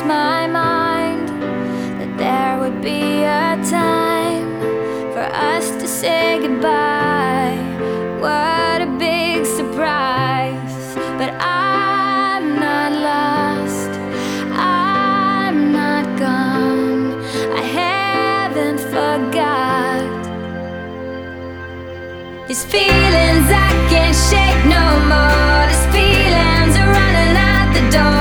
my mind that there would be a time for us to say goodbye. What a big surprise. But I'm not lost, I'm not gone, I haven't forgot. These feelings I can't shake no more. These feelings are running out the door.